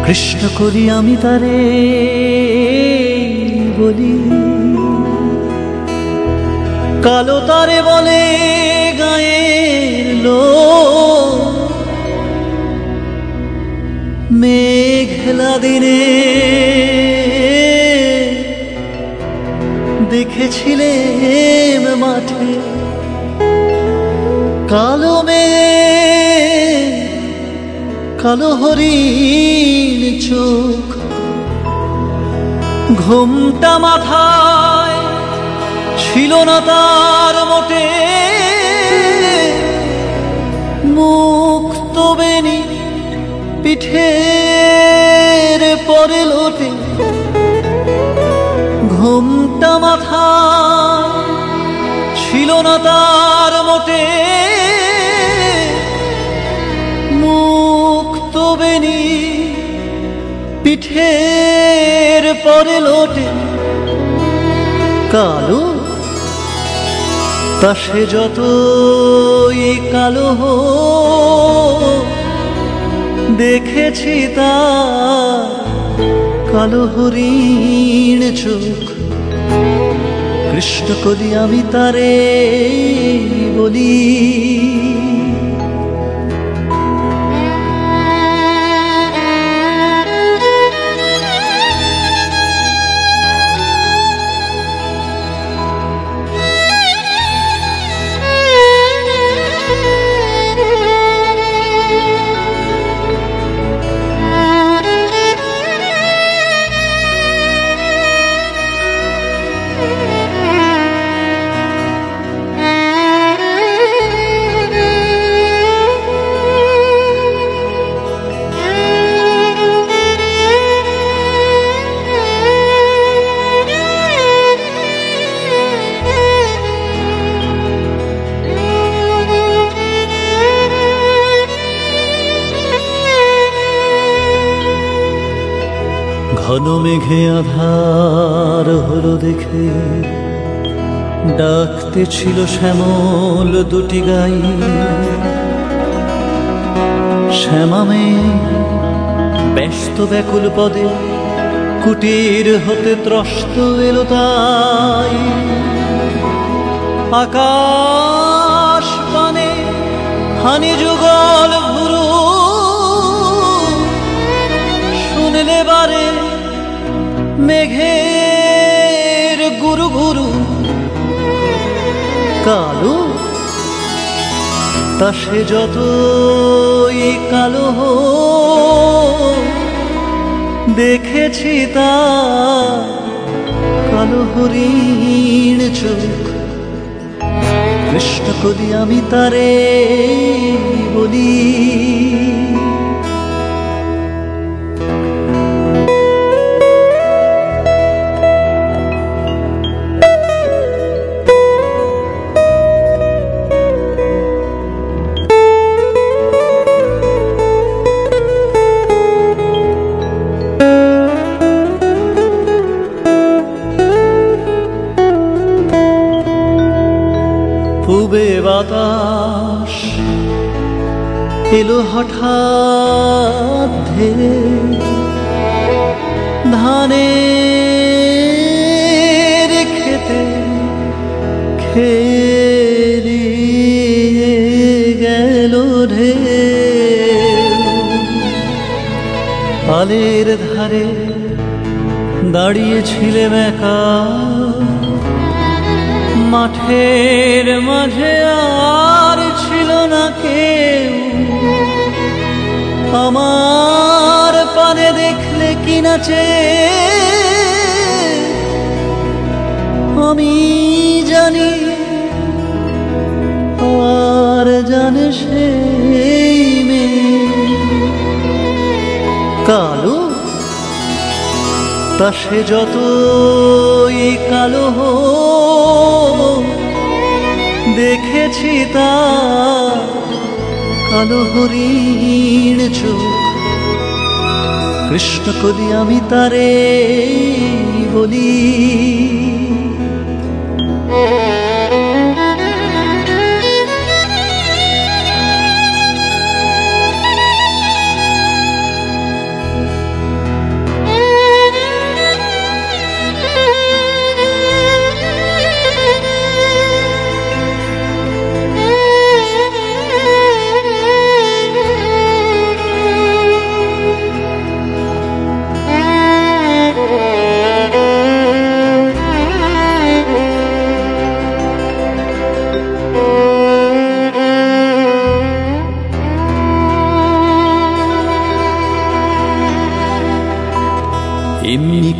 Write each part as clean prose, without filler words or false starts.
কৃষ্ণ করি আমি তারে বলি, কালো তারে বলে গায়ের লোক। মেঘলা দিনে দেখেছিলেম মাঠে কালো মেঘ, কালো হরিণ চোখ। ঘুমটা মাথায় ছিল না তার মোটে, মুক্ত বেনি পিঠের পরে লোটে। ঘুমটা মাথায় ছিল না তার মোটে, মুক্ত বেনি পিঠের পরে লোটে। কালো তা সে যতই কালো হোক, দেখেছি তার কালো হরিণ চোখ। কৃষ্ণ করি আমি তারে বলি, ঘন মেঘে আধার হলো দেখে ডাকতে ছিল শ্যামল দুটি গাই। শ্যামামে ব্যস্ত ব্যাকুল পদে কুটির হতে ত্রস্ত এলো তাই। আকাশ পানে হানি যুগল ভুরু, শুনলে বারে মেঘের গুরু গুরু। কালো তা সে যতই কালো হোক, দেখেছি তার কালো হরিণ চোখ। কৃষ্ণ করি আমি তারে বলি, পূবে বাতাস এলো হঠাৎ ধেয়ে, ধানের খেতে খেলিয়ে গেল ঢেউ। আলের ধারে দাঁড়িয়েছিলেম একা, মাঠের মাঝে আর ছিল না কেউ। আমার পানে দেখলে কি নাচে আমি জানি, আর জানে সেই মেয়ে। কালো তা সে যতই কালো হোক, দেখেছি তার কালো হরিণ চোখ। কৃষ্ণ করি আমি তারে বলি,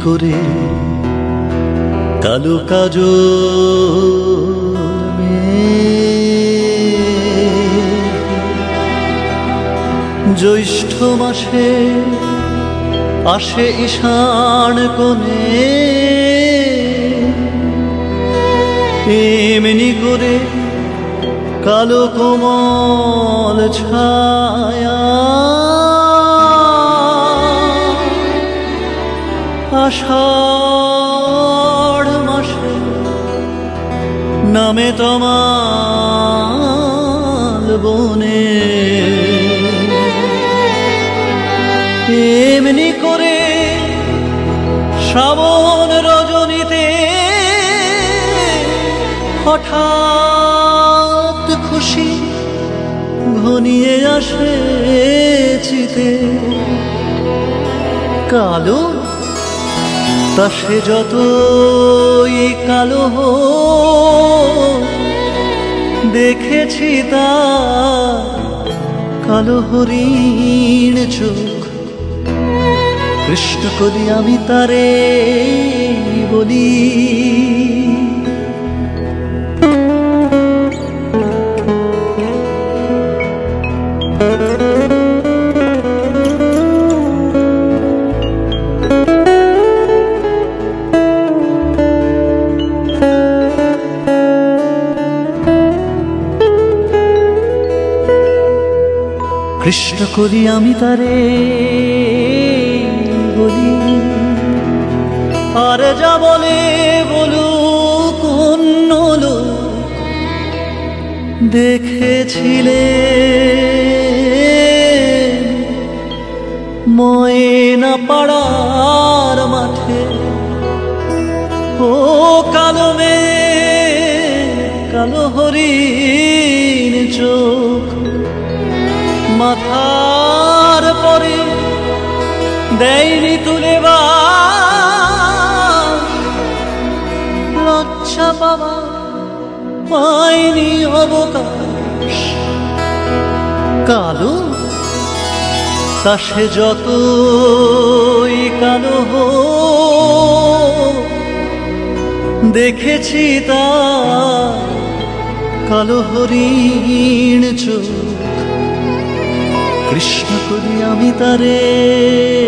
করে কালো কাজল জ্যৈষ্ঠ মাসে আসে ঈশান কোণে এমনি করে কালো কোমল ছায়া আষাঢ় মাসে নামে তমাল বনে এমনি করে শ্রাবণ রজনীতে হঠাৎ খুশি ঘনিয়ে আসে চিতে কালো তা সে যতই কালো দেখেছি তা কালো হরিণ চোখ কৃষ্ণ করি আমি তারে বলি কৃষ্ণ করি আমি তারে বলি আর যা বলে বলুক অন্য লোক দেখেছিলে ময়না পাড়ার মাঠে ও কালো মেয়ে কালো হরিণ চোখ মাথার পরে দেয়নি তুলে লজ্জা পাওয়া পায়নি অবকাশ কালো তা সে যতই কালো দেখেছি তা কালো হরিণ চোখ কৃষ্ণ করি আমি তারে